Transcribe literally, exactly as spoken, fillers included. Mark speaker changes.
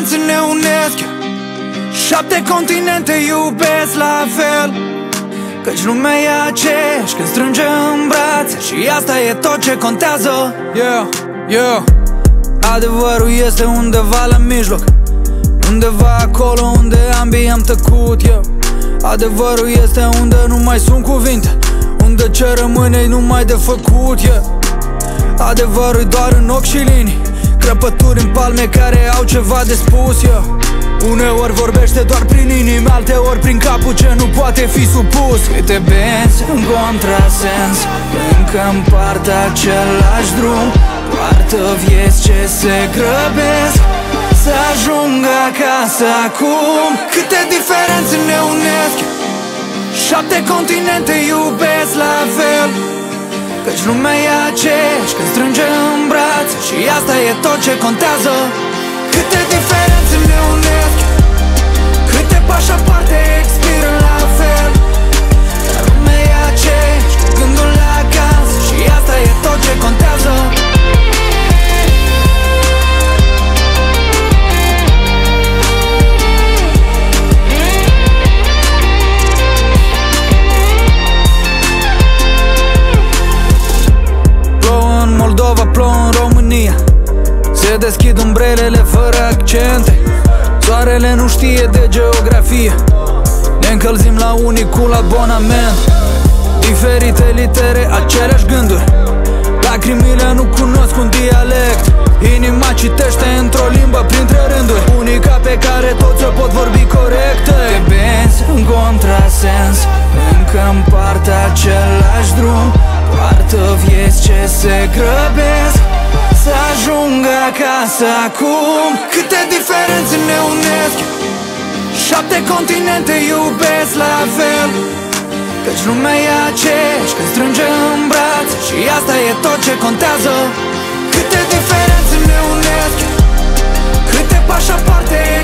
Speaker 1: diferențe ne unesc. Șapte continente iubesc la fel, căci lumea e aceeași când strânge în brațe, și asta e tot ce contează. Yeah, yeah. Adevărul este undeva la mijloc, undeva acolo unde ambii am tăcut, yeah. Adevărul este unde nu mai sunt cuvinte, unde ce rămâne numai de făcut, yeah. Adevărul doar în ochi și linii, crăpături în palme care au ceva de spus, yeah. Uneori vorbește doar prin inimi, alteori prin capul ce nu poate fi supus. Câte benzi în contrasens încă împart același drum, poartă vieți ce se grăbesc să ajungă acasă acum. Câte diferențe ne unesc. Șapte continente iubesc la fel, căci lumea e aceeași când strânge în brațe, și asta e tot ce contează. Câte diferențe ne unesc, câte pașapoarte expiră la fel, dar lumea e aceeași cu gândul la acasă, și asta e tot ce contează. Plouă în Moldova, plouă în România, se deschid umbrelele fără accente, soarele nu știe de geografie, ne încălzim la unicul abonament. Diferite litere, aceleași gânduri, lacrimile nu cunosc un dialect, inima citește într-o limbă printre rânduri, unica pe care toți o pot vorbi corect. De benzi în contrasens încă împart același drum, poartă vieți ce se grăbesc să ajungă acasă acum. Câte diferențe ne unesc. Șapte continente iubesc la fel, căci lumea e aceeași când strânge în brațe, și asta e tot ce contează. Câte diferențe ne unesc, câte pașapoarte